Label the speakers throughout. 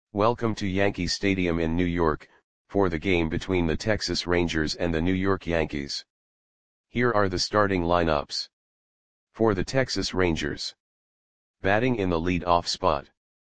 Speaker 1: Welcome to Yankee Stadium in New York, for the game between the Texas Rangers and the New York Yankees. Here are the starting lineups. For the Texas Rangers. Batting in the lead-off spot.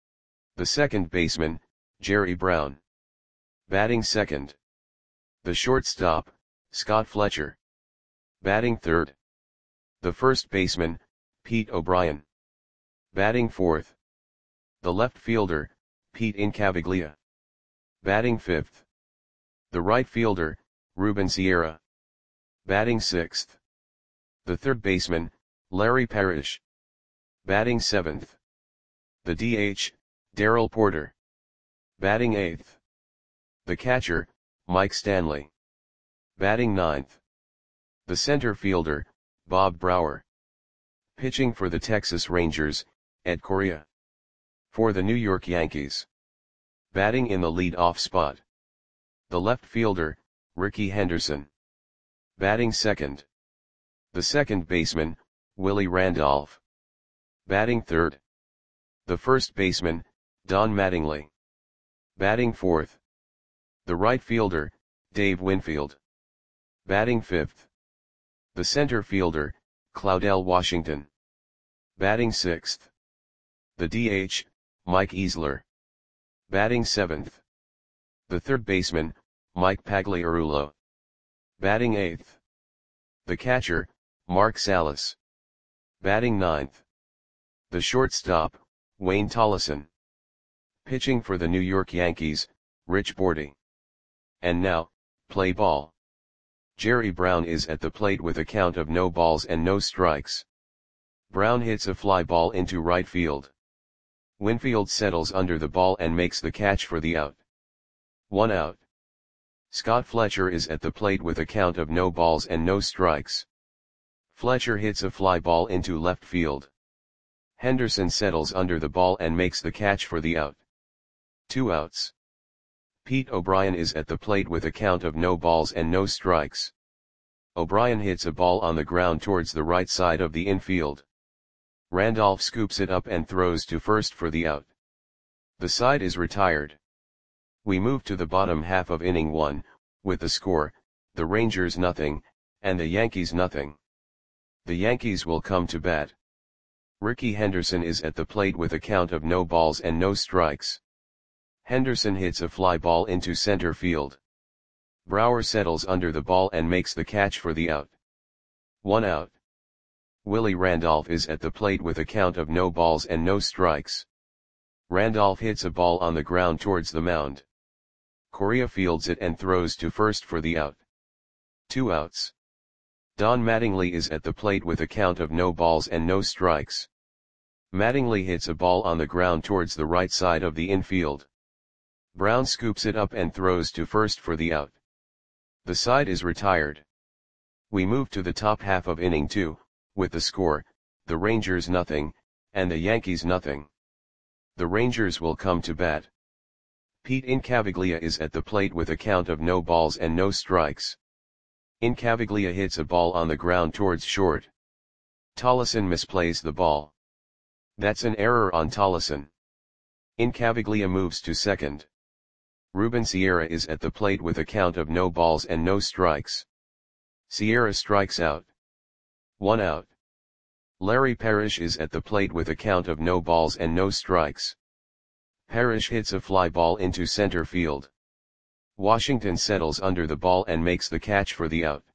Speaker 1: The second baseman, Jerry Brown. Batting second. The shortstop, Scott Fletcher. Batting third. The first baseman, Pete O'Brien. Batting fourth. The left fielder, Pete Incaviglia. Batting fifth. The right fielder, Ruben Sierra. Batting sixth. The third baseman, Larry Parrish. Batting seventh. The DH, Darrell Porter. Batting eighth. The catcher, Mike Stanley. Batting ninth. The center fielder, Bob Brower. Pitching for the Texas Rangers, Ed Correa. For the New York Yankees. Batting in the lead-off spot. The left fielder, Rickey Henderson. Batting second. The second baseman, Willie Randolph. Batting third. The first baseman, Don Mattingly. Batting fourth. The right fielder, Dave Winfield. Batting fifth. The center fielder, Claudell Washington. Batting sixth. The DH, Mike Easler. Batting seventh. The third baseman, Mike Pagliarulo. Batting eighth. The catcher, Mark Salas. Batting ninth. The shortstop, Wayne Tollison. Pitching for the New York Yankees, Rich Bordy. And now, play ball. Jerry Brown is at the plate with a count of no balls and no strikes. Brown hits a fly ball into right field. Winfield settles under the ball and makes the catch for the out. 1 out. Scott Fletcher is at the plate with a count of no balls and no strikes. Fletcher hits a fly ball into left field. Henderson settles under the ball and makes the catch for the out. 2 outs. Pete O'Brien is at the plate with a count of no balls and no strikes. O'Brien hits a ball on the ground towards the right side of the infield. Randolph scoops it up and throws to first for the out. The side is retired. We move to the bottom half of inning 1, with the score, the Rangers nothing, and the Yankees nothing. The Yankees will come to bat. Rickey Henderson is at the plate with a count of no balls and no strikes. Henderson hits a fly ball into center field. Brower settles under the ball and makes the catch for the out. 1 out. Willie Randolph is at the plate with a count of no balls and no strikes. Randolph hits a ball on the ground towards the mound. Correa fields it and throws to first for the out. 2 outs. Don Mattingly is at the plate with a count of no balls and no strikes. Mattingly hits a ball on the ground towards the right side of the infield. Brown scoops it up and throws to first for the out. The side is retired. We move to the top half of inning 2, with the score, the Rangers nothing, and the Yankees nothing. The Rangers will come to bat. Pete Incaviglia is at the plate with a count of no balls and no strikes. Incaviglia hits a ball on the ground towards short. Tollison misplays the ball. That's an error on Tollison. Incaviglia moves to second. Ruben Sierra is at the plate with a count of no balls and no strikes. Sierra strikes out. 1 out. Larry Parrish is at the plate with a count of no balls and no strikes. Parrish hits a fly ball into center field. Washington settles under the ball and makes the catch for the out.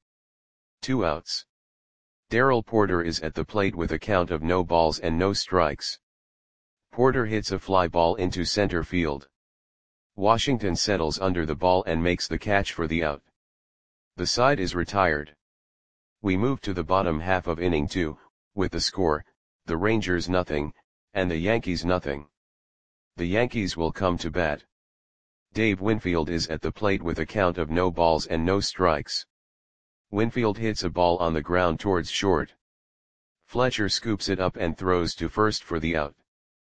Speaker 1: 2 outs. Darrell Porter is at the plate with a count of no balls and no strikes. Porter hits a fly ball into center field. Washington settles under the ball and makes the catch for the out. The side is retired. We move to the bottom half of inning 2, with the score, the Rangers nothing, and the Yankees nothing. The Yankees will come to bat. Dave Winfield is at the plate with a count of no balls and no strikes. Winfield hits a ball on the ground towards short. Fletcher scoops it up and throws to first for the out.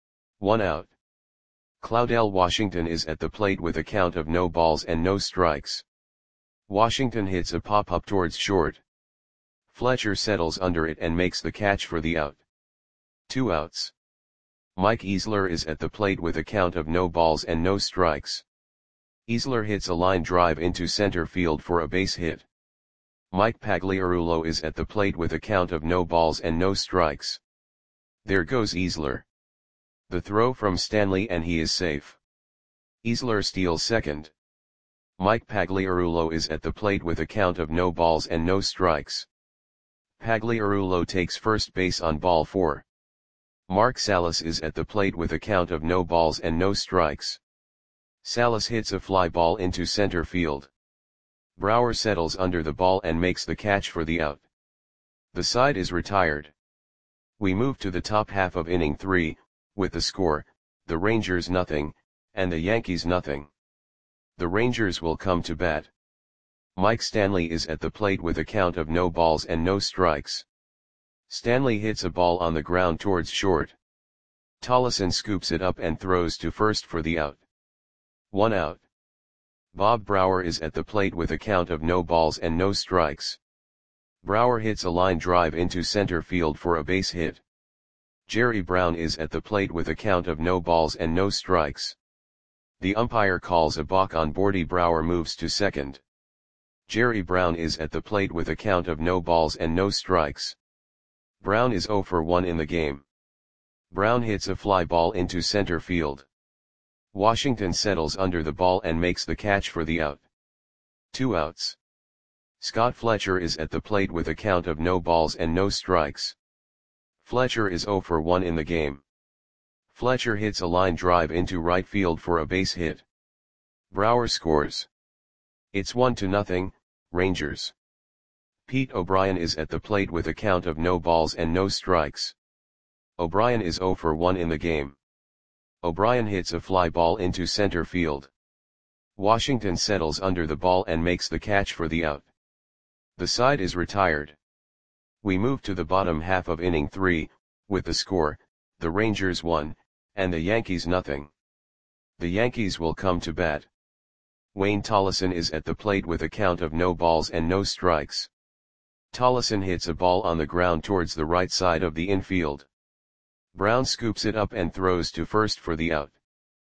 Speaker 1: 1 out. Claudell Washington is at the plate with a count of no balls and no strikes. Washington hits a pop-up towards short. Fletcher settles under it and makes the catch for the out. 2 outs. Mike Easler is at the plate with a count of no balls and no strikes. Easler hits a line drive into center field for a base hit. Mike Pagliarulo is at the plate with a count of no balls and no strikes. There goes Easler. The throw from Stanley and he is safe. Easler steals second. Mike Pagliarulo is at the plate with a count of no balls and no strikes. Pagliarulo takes first base on ball 4. Mark Salas is at the plate with a count of no balls and no strikes. Salas hits a fly ball into center field. Brower settles under the ball and makes the catch for the out. The side is retired. We move to the top half of inning 3, with the score, the Rangers nothing, and the Yankees nothing. The Rangers will come to bat. Mike Stanley is at the plate with a count of no balls and no strikes. Stanley hits a ball on the ground towards short. Tollefson scoops it up and throws to first for the out. 1 out. Bob Brower is at the plate with a count of no balls and no strikes. Brower hits a line drive into center field for a base hit. Jerry Brown is at the plate with a count of no balls and no strikes. The umpire calls a balk on Bordy. Brower moves to second. Jerry Brown is at the plate with a count of no balls and no strikes. Brown is 0 for 1 in the game. Brown hits a fly ball into center field. Washington settles under the ball and makes the catch for the out. 2 outs. Scott Fletcher is at the plate with a count of no balls and no strikes. Fletcher is 0 for 1 in the game. Fletcher hits a line drive into right field for a base hit. Brower scores. It's 1-0, Rangers. Pete O'Brien is at the plate with a count of no balls and no strikes. O'Brien is 0 for 1 in the game. O'Brien hits a fly ball into center field. Washington settles under the ball and makes the catch for the out. The side is retired. We move to the bottom half of inning 3, with the score, the Rangers 1, and the Yankees nothing. The Yankees will come to bat. Wayne Tollefson is at the plate with a count of no balls and no strikes. Tollefson hits a ball on the ground towards the right side of the infield. Brown scoops it up and throws to first for the out.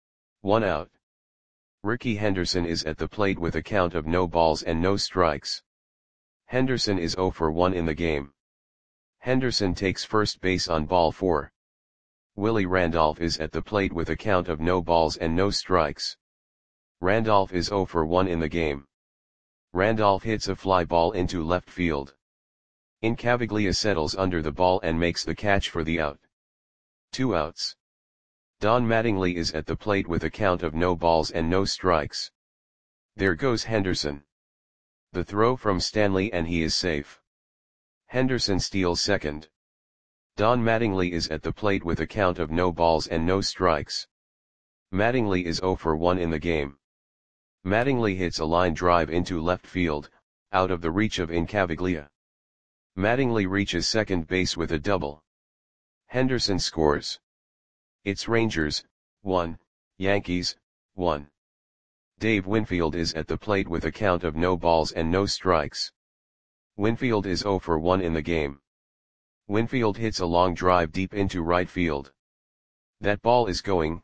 Speaker 1: 1 out. Rickey Henderson is at the plate with a count of no balls and no strikes. Henderson is 0 for 1 in the game. Henderson takes first base on ball 4. Willie Randolph is at the plate with a count of no balls and no strikes. Randolph is 0 for 1 in the game. Randolph hits a fly ball into left field. Incaviglia settles under the ball and makes the catch for the out. 2 outs. Don Mattingly is at the plate with a count of no balls and no strikes. There goes Henderson. The throw from Stanley and he is safe. Henderson steals second. Don Mattingly is at the plate with a count of no balls and no strikes. Mattingly is 0 for 1 in the game. Mattingly hits a line drive into left field, out of the reach of Incaviglia. Mattingly reaches second base with a double. Henderson scores. It's Rangers, 1, Yankees, 1. Dave Winfield is at the plate with a count of no balls and no strikes. Winfield is 0 for 1 in the game. Winfield hits a long drive deep into right field. That ball is gone.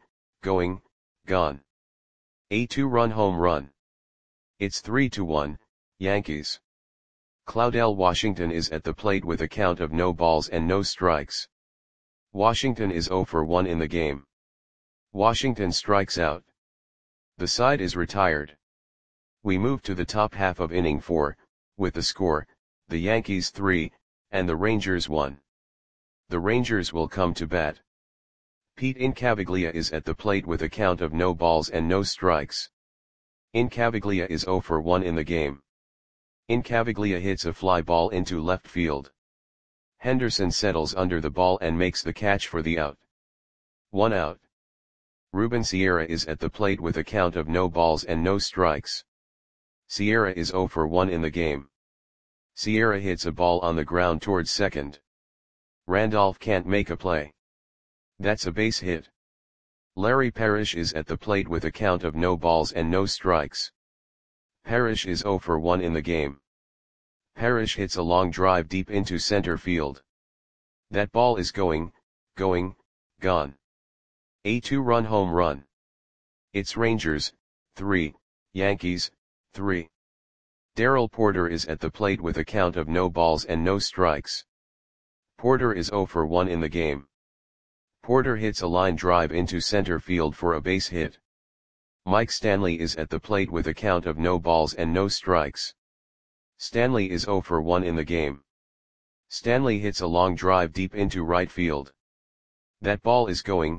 Speaker 1: A 2-run home run. It's 3-1, Yankees. Claudel Washington is at the plate with a count of no balls and no strikes. Washington is 0 for 1 in the game. Washington strikes out. The side is retired. We move to the top half of inning 4, with the score, the Yankees 3, and the Rangers 1. The Rangers will come to bat. Pete Incaviglia is at the plate with a count of no balls and no strikes. Incaviglia is 0 for 1 in the game. Incaviglia hits a fly ball into left field. Henderson settles under the ball and makes the catch for the out. 1 out. Ruben Sierra is at the plate with a count of no balls and no strikes. Sierra is 0 for 1 in the game. Sierra hits a ball on the ground towards second. Randolph can't make a play. That's a base hit. Larry Parrish is at the plate with a count of no balls and no strikes. Parrish is 0 for 1 in the game. Parrish hits a long drive deep into center field. That ball is gone. A two-run home run. It's Rangers, 3, Yankees, 3. Darrell Porter is at the plate with a count of no balls and no strikes. Porter is 0 for 1 in the game. Porter hits a line drive into center field for a base hit. Mike Stanley is at the plate with a count of no balls and no strikes. Stanley is 0 for 1 in the game. Stanley hits a long drive deep into right field. That ball is going,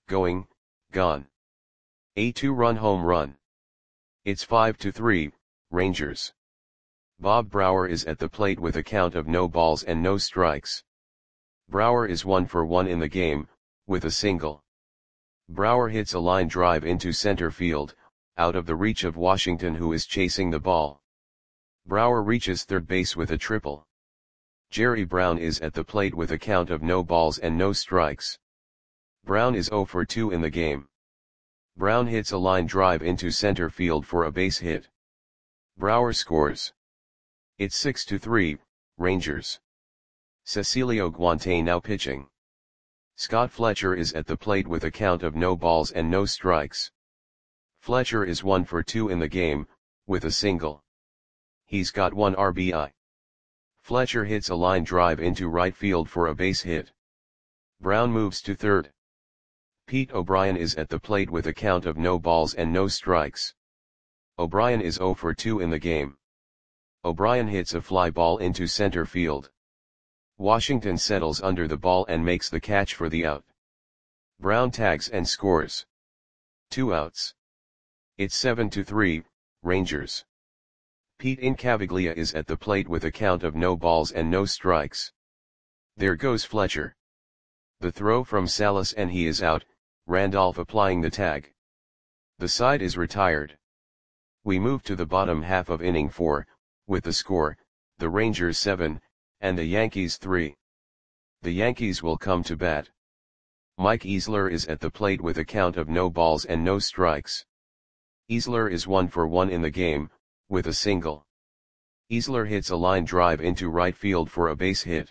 Speaker 1: gone. A two-run home run. It's 5-3, Rangers. Bob Brouwer is at the plate with a count of no balls and no strikes. Brouwer is 1 for 1 in the game, with a single. Brouwer hits a line drive into center field, out of the reach of Washington, who is chasing the ball. Brouwer reaches third base with a triple. Jerry Brown is at the plate with a count of no balls and no strikes. Brown is 0 for 2 in the game. Brown hits a line drive into center field for a base hit. Brouwer scores. It's 6-3, Rangers. Cecilio Guante now pitching. Scott Fletcher is at the plate with a count of no balls and no strikes. Fletcher is 1 for 2 in the game, with a single. He's got 1 RBI. Fletcher hits a line drive into right field for a base hit. Brown moves to third. Pete O'Brien is at the plate with a count of no balls and no strikes. O'Brien is 0 for 2 in the game. O'Brien hits a fly ball into center field. Washington settles under the ball and makes the catch for the out. Brown tags and scores. 2 outs. It's 7-3, Rangers. Pete Incaviglia is at the plate with a count of no balls and no strikes. There goes Fletcher. The throw from Salas and he is out, Randolph applying the tag. The side is retired. We move to the bottom half of inning 4, with the score, the Rangers 7, and the Yankees 3. The Yankees will come to bat. Mike Easler is at the plate with a count of no balls and no strikes. Easler is 1 for 1 in the game, with a single. Easler hits a line drive into right field for a base hit.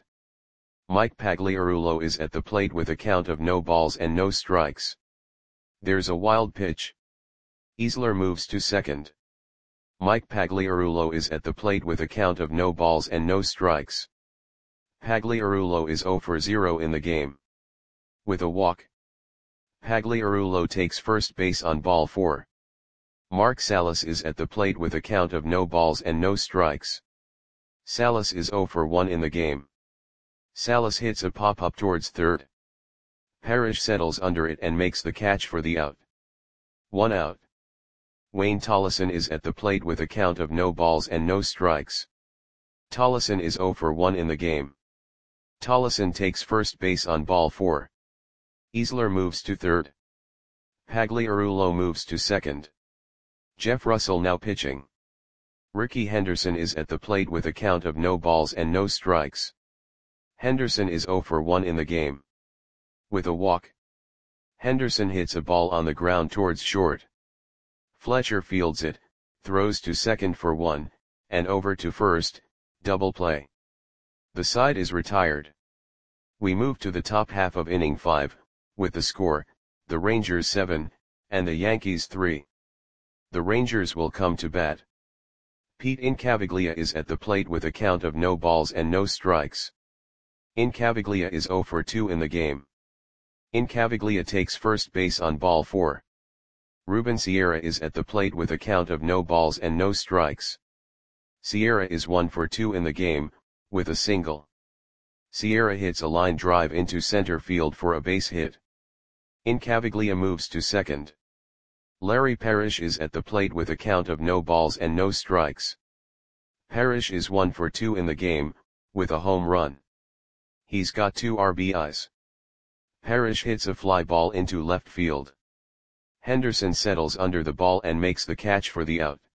Speaker 1: Mike Pagliarulo is at the plate with a count of no balls and no strikes. There's a wild pitch. Easler moves to second. Mike Pagliarulo is at the plate with a count of no balls and no strikes. Pagliarulo is 0 for 0 in the game. With a walk. Pagliarulo takes first base on ball 4. Mark Salas is at the plate with a count of no balls and no strikes. Salas is 0 for 1 in the game. Salas hits a pop-up towards third. Parrish settles under it and makes the catch for the out. 1 out. Wayne Tollison is at the plate with a count of no balls and no strikes. Tollison is 0 for 1 in the game. Tollison takes first base on ball 4. Easler moves to third. Pagliarulo moves to second. Jeff Russell now pitching. Ricky Henderson is at the plate with a count of no balls and no strikes. Henderson is 0 for 1 in the game. With a walk. Henderson hits a ball on the ground towards short. Fletcher fields it, throws to second for 1, and over to first, double play. The side is retired. We move to the top half of inning 5, with the score, the Rangers 7, and the Yankees 3. The Rangers will come to bat. Pete Incaviglia is at the plate with a count of no balls and no strikes. Incaviglia is 0 for 2 in the game. Incaviglia takes first base on ball 4. Ruben Sierra is at the plate with a count of no balls and no strikes. Sierra is 1 for 2 in the game, with a single. Sierra hits a line drive into center field for a base hit. Incaviglia moves to second. Larry Parrish is at the plate with a count of no balls and no strikes. Parrish is 1 for 2 in the game, with a home run. He's got 2 RBIs. Parrish hits a fly ball into left field. Henderson settles under the ball and makes the catch for the out.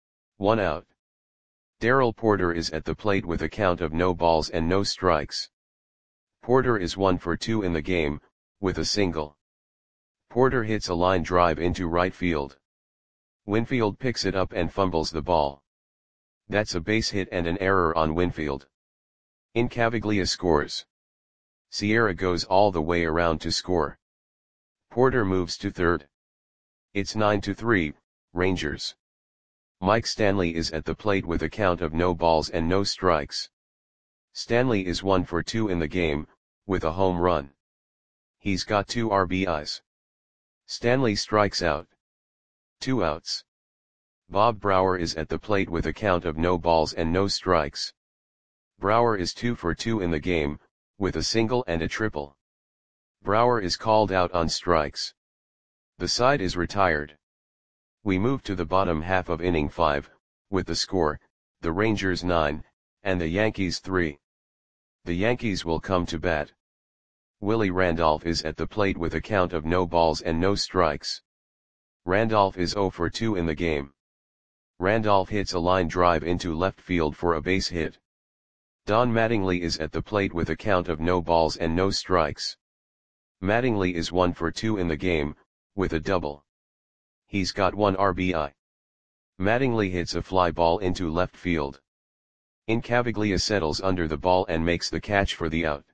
Speaker 1: 1 out. Darrell Porter is at the plate with a count of no balls and no strikes. Porter is 1 for 2 in the game, with a single. Porter hits a line drive into right field. Winfield picks it up and fumbles the ball. That's a base hit and an error on Winfield. Incaviglia scores. Sierra goes all the way around to score. Porter moves to third. It's 9-3, Rangers. Mike Stanley is at the plate with a count of no balls and no strikes. Stanley is 1 for 2 in the game, with a home run. He's got 2 RBIs. Stanley strikes out. 2 outs. Bob Brower is at the plate with a count of no balls and no strikes. Brower is 2 for 2 in the game, with a single and a triple. Brower is called out on strikes. The side is retired. We move to the bottom half of inning 5, with the score, the Rangers 9, and the Yankees 3. The Yankees will come to bat. Willie Randolph is at the plate with a count of no balls and no strikes. Randolph is 0 for 2 in the game. Randolph hits a line drive into left field for a base hit. Don Mattingly is at the plate with a count of no balls and no strikes. Mattingly is 1 for 2 in the game, with a double. He's got 1 RBI. Mattingly hits a fly ball into left field. Incaviglia settles under the ball and makes the catch for the out.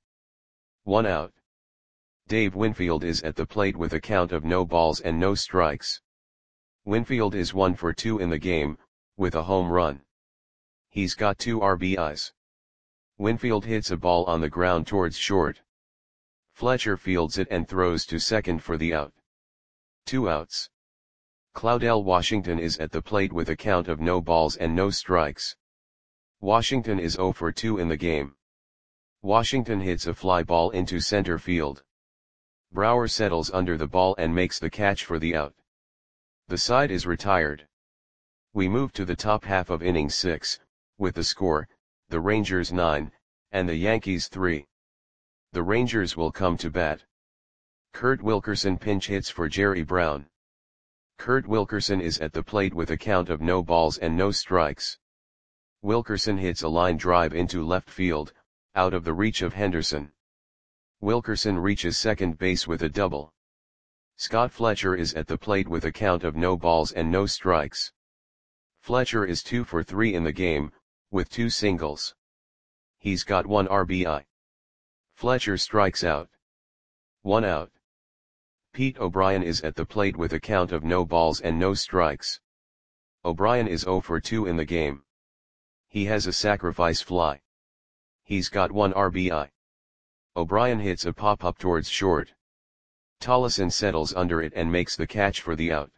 Speaker 1: 1 out. Dave Winfield is at the plate with a count of no balls and no strikes. Winfield is 1 for 2 in the game, with a home run. He's got 2 RBIs. Winfield hits a ball on the ground towards short. Fletcher fields it and throws to second for the out. 2 outs. Claudell Washington is at the plate with a count of no balls and no strikes. Washington is 0 for 2 in the game. Washington hits a fly ball into center field. Brower settles under the ball and makes the catch for the out. The side is retired. We move to the top half of inning 6, with the score, the Rangers 9, and the Yankees 3. The Rangers will come to bat. Kurt Wilkerson pinch hits for Jerry Brown. Kurt Wilkerson is at the plate with a count of no balls and no strikes. Wilkerson hits a line drive into left field, out of the reach of Henderson. Wilkerson reaches second base with a double. Scott Fletcher is at the plate with a count of no balls and no strikes. Fletcher is 2 for 3 in the game, with 2 singles. He's got 1 RBI. Fletcher strikes out. 1 out. Pete O'Brien is at the plate with a count of no balls and no strikes. O'Brien is 0 for 2 in the game. He has a sacrifice fly. He's got 1 RBI. O'Brien hits a pop-up towards short. Tollison settles under it and makes the catch for the out.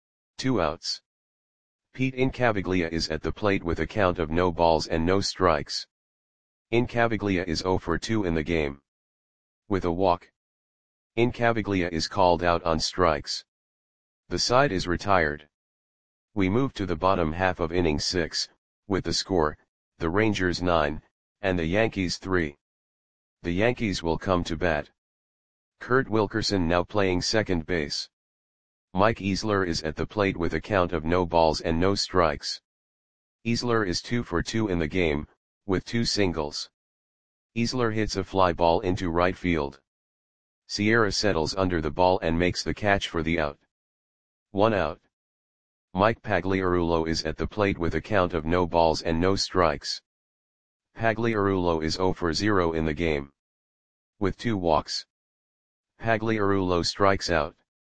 Speaker 1: 2 outs. Pete Incaviglia is at the plate with a count of no balls and no strikes. Incaviglia is 0 for 2 in the game. With a walk. Incaviglia is called out on strikes. The side is retired. We move to the bottom half of inning 6, with the score, the Rangers 9, and the Yankees 3. The Yankees will come to bat. Kurt Wilkerson now playing second base. Mike Easler is at the plate with a count of no balls and no strikes. Easler is 2 for 2 in the game, with 2 singles. Easler hits a fly ball into right field. Sierra settles under the ball and makes the catch for the out. 1 out. Mike Pagliarulo is at the plate with a count of no balls and no strikes. Pagliarulo is 0 for 0 in the game. With 2 walks. Pagliarulo strikes out.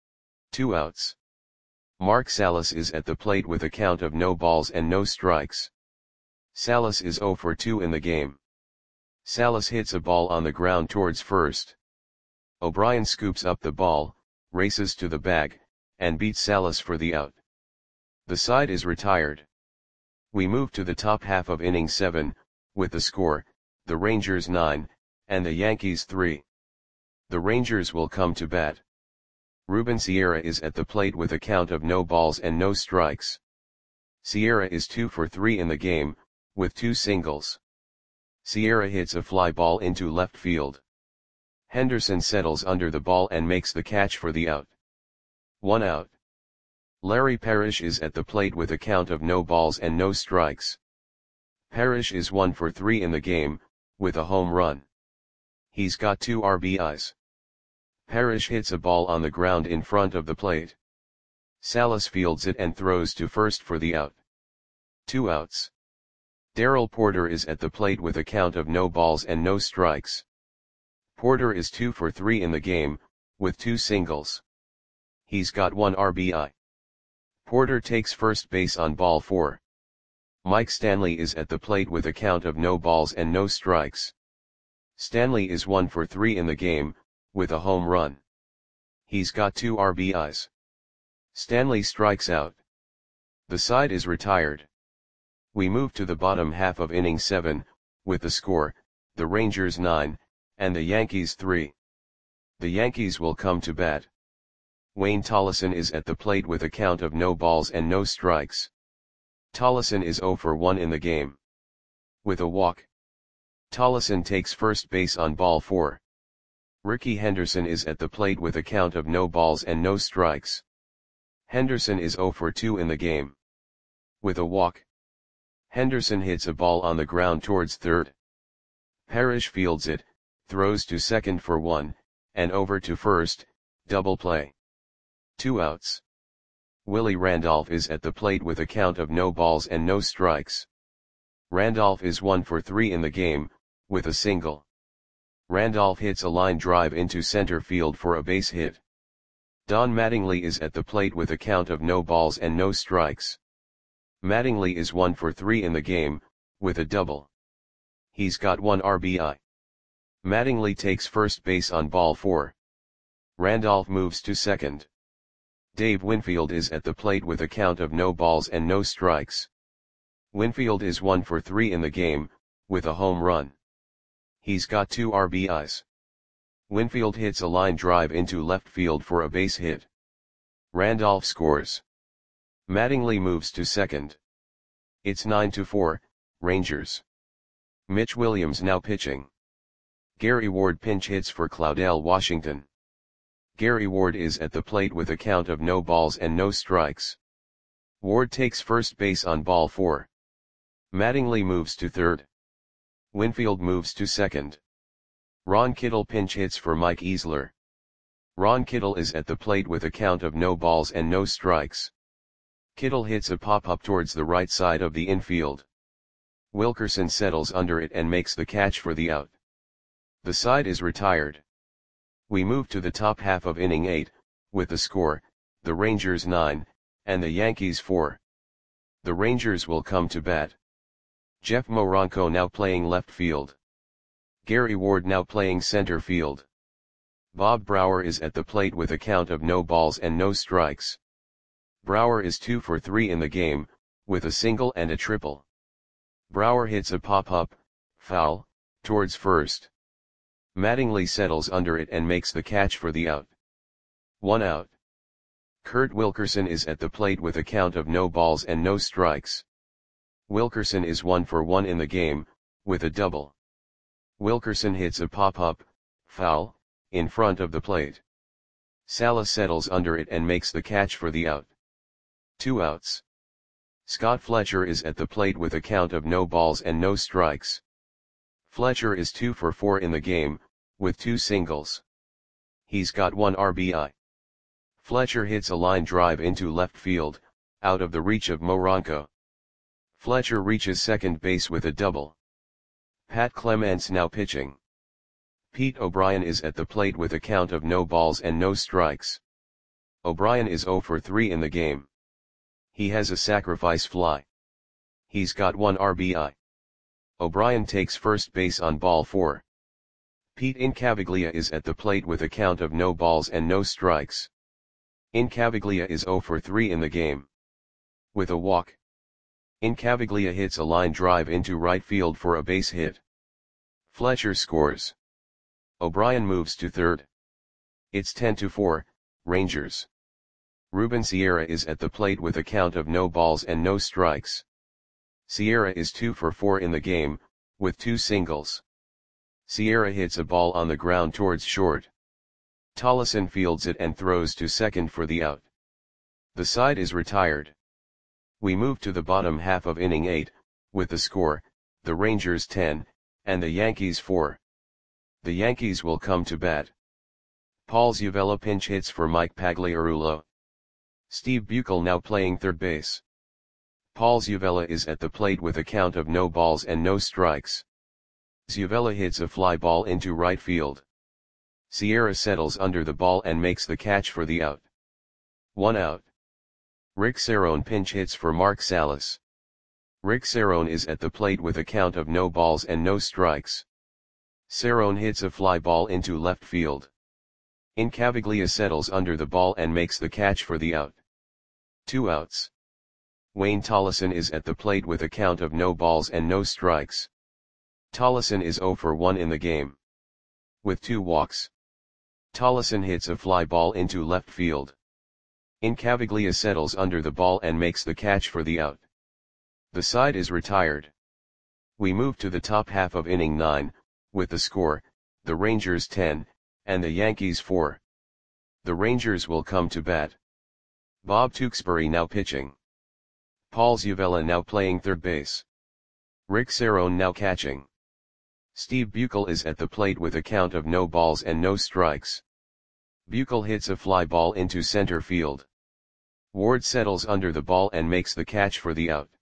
Speaker 1: 2 outs. Mark Salas is at the plate with a count of no balls and no strikes. Salas is 0 for 2 in the game. Salas hits a ball on the ground towards first. O'Brien scoops up the ball, races to the bag, and beats Salas for the out. The side is retired. We move to the top half of inning 7, with the score, the Rangers 9, and the Yankees 3. The Rangers will come to bat. Ruben Sierra is at the plate with a count of no balls and no strikes. Sierra is 2 for 3 in the game, with 2 singles. Sierra hits a fly ball into left field. Henderson settles under the ball and makes the catch for the out. 1 out. Larry Parrish is at the plate with a count of no balls and no strikes. Parrish is 1 for 3 in the game, with a home run. He's got 2 RBIs. Parrish hits a ball on the ground in front of the plate. Salas fields it and throws to first for the out. 2 outs. Darrell Porter is at the plate with a count of no balls and no strikes. Porter is 2 for 3 in the game, with 2 singles. He's got 1 RBI. Porter takes first base on ball 4. Mike Stanley is at the plate with a count of no balls and no strikes. Stanley is 1 for 3 in the game, with a home run. He's got 2 RBIs. Stanley strikes out. The side is retired. We move to the bottom half of inning 7, with the score, the Rangers 9, and the Yankees 3. The Yankees will come to bat. Wayne Tolleson is at the plate with a count of no balls and no strikes. Tolleson is 0 for 1 in the game. With a walk. Tolleson takes first base on ball 4. Rickey Henderson is at the plate with a count of no balls and no strikes. Henderson is 0 for 2 in the game. With a walk. Henderson hits a ball on the ground towards third. Parrish fields it, throws to second for 1, and over to first, double play. 2 outs. Willie Randolph is at the plate with a count of no balls and no strikes. Randolph is 1 for 3 in the game, with a single. Randolph hits a line drive into center field for a base hit. Don Mattingly is at the plate with a count of no balls and no strikes. Mattingly is 1 for 3 in the game, with a double. He's got 1 RBI. Mattingly takes first base on ball 4. Randolph moves to second. Dave Winfield is at the plate with a count of no balls and no strikes. Winfield is 1 for 3 in the game, with a home run. He's got 2 RBIs. Winfield hits a line drive into left field for a base hit. Randolph scores. Mattingly moves to second. It's 9-4, Rangers. Mitch Williams now pitching. Gary Ward pinch hits for Claudell Washington. Gary Ward is at the plate with a count of no balls and no strikes. Ward takes first base on ball 4. Mattingly moves to third. Winfield moves to second. Ron Kittle pinch hits for Mike Easler. Ron Kittle is at the plate with a count of no balls and no strikes. Kittle hits a pop-up towards the right side of the infield. Wilkerson settles under it and makes the catch for the out. The side is retired. We move to the top half of inning 8, with the score, the Rangers 9, and the Yankees 4. The Rangers will come to bat. Jeff Moronco now playing left field. Gary Ward now playing center field. Bob Brower is at the plate with a count of no balls and no strikes. Brower is 2 for 3 in the game, with a single and a triple. Brower hits a pop-up, foul, towards first. Mattingly settles under it and makes the catch for the out. 1 out. Kurt Wilkerson is at the plate with a count of no balls and no strikes. Wilkerson is 1 for 1 in the game, with a double. Wilkerson hits a pop-up, foul, in front of the plate. Sala settles under it and makes the catch for the out. 2 outs. Scott Fletcher is at the plate with a count of no balls and no strikes. Fletcher is 2 for 4 in the game, with 2 singles. He's got 1 RBI. Fletcher hits a line drive into left field, out of the reach of Moronco. Fletcher reaches second base with a double. Pat Clements now pitching. Pete O'Brien is at the plate with a count of no balls and no strikes. O'Brien is 0 for 3 in the game. He has a sacrifice fly. He's got 1 RBI. O'Brien takes first base on ball 4. Pete Incaviglia is at the plate with a count of no balls and no strikes. Incaviglia is 0 for 3 in the game. With a walk. Incaviglia hits a line drive into right field for a base hit. Fletcher scores. O'Brien moves to third. It's 10-4, Rangers. Ruben Sierra is at the plate with a count of no balls and no strikes. Sierra is 2 for 4 in the game, with 2 singles. Sierra hits a ball on the ground towards short. Tolleson fields it and throws to second for the out. The side is retired. We move to the bottom half of inning 8, with the score, the Rangers 10, and the Yankees 4. The Yankees will come to bat. Paul Zuvella pinch hits for Mike Pagliarulo. Steve Buechel now playing third base. Paul Zuvella is at the plate with a count of no balls and no strikes. Zuvella hits a fly ball into right field. Sierra settles under the ball and makes the catch for the out. 1 out. Rick Cerrone pinch hits for Mark Salas. Rick Cerrone is at the plate with a count of no balls and no strikes. Cerrone hits a fly ball into left field. Incaviglia settles under the ball and makes the catch for the out. 2 outs. Wayne Tolleson is at the plate with a count of no balls and no strikes. Tolleson is 0 for 1 in the game. With 2 walks. Tolleson hits a fly ball into left field. Incaviglia settles under the ball and makes the catch for the out. The side is retired. We move to the top half of inning 9, with the score, the Rangers 10, and the Yankees 4. The Rangers will come to bat. Bob Tewksbury now pitching. Paul Zuvella now playing third base. Rick Cerrone now catching. Steve Buechel is at the plate with a count of no balls and no strikes. Buechel hits a fly ball into center field. Ward settles under the ball and makes the catch for the out.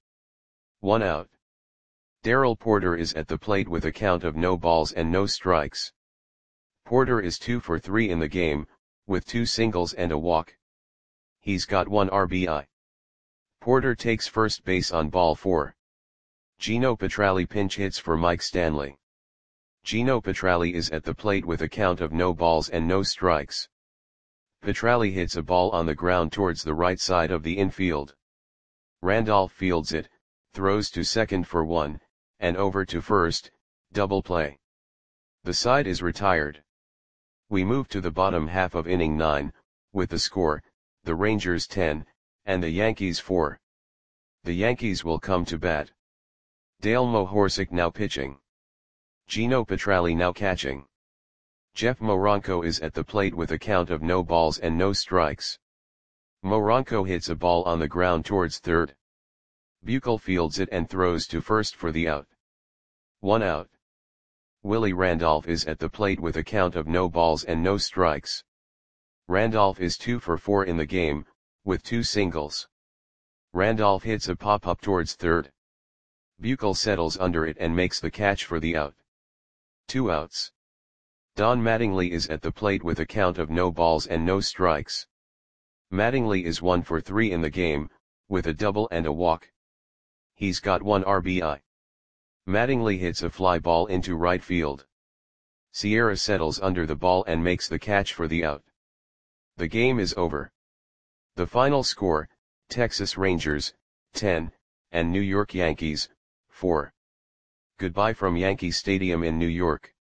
Speaker 1: 1 out. Darrell Porter is at the plate with a count of no balls and no strikes. Porter is 2 for 3 in the game, with 2 singles and a walk. He's got 1 RBI. Porter takes first base on ball 4. Gino Petralli pinch hits for Mike Stanley. Gino Petralli is at the plate with a count of no balls and no strikes. Petralli hits a ball on the ground towards the right side of the infield. Randolph fields it, throws to second for 1, and over to first, double play. The side is retired. We move to the bottom half of inning 9, with the score, the Rangers 10, and the Yankees 4. The Yankees will come to bat. Dale Mohorsic now pitching. Gino Petralli now catching. Jeff Moronco is at the plate with a count of no balls and no strikes. Moronco hits a ball on the ground towards third. Buechel fields it and throws to first for the out. 1 out. Willie Randolph is at the plate with a count of no balls and no strikes. Randolph is 2 for 4 in the game, with 2 singles. Randolph hits a pop-up towards third. Buechel settles under it and makes the catch for the out. 2 outs. Don Mattingly is at the plate with a count of no balls and no strikes. Mattingly is 1 for 3 in the game, with a double and a walk. He's got 1 RBI. Mattingly hits a fly ball into right field. Sierra settles under the ball and makes the catch for the out. The game is over. The final score, Texas Rangers, 10, and New York Yankees, 4. Goodbye from Yankee Stadium in New York.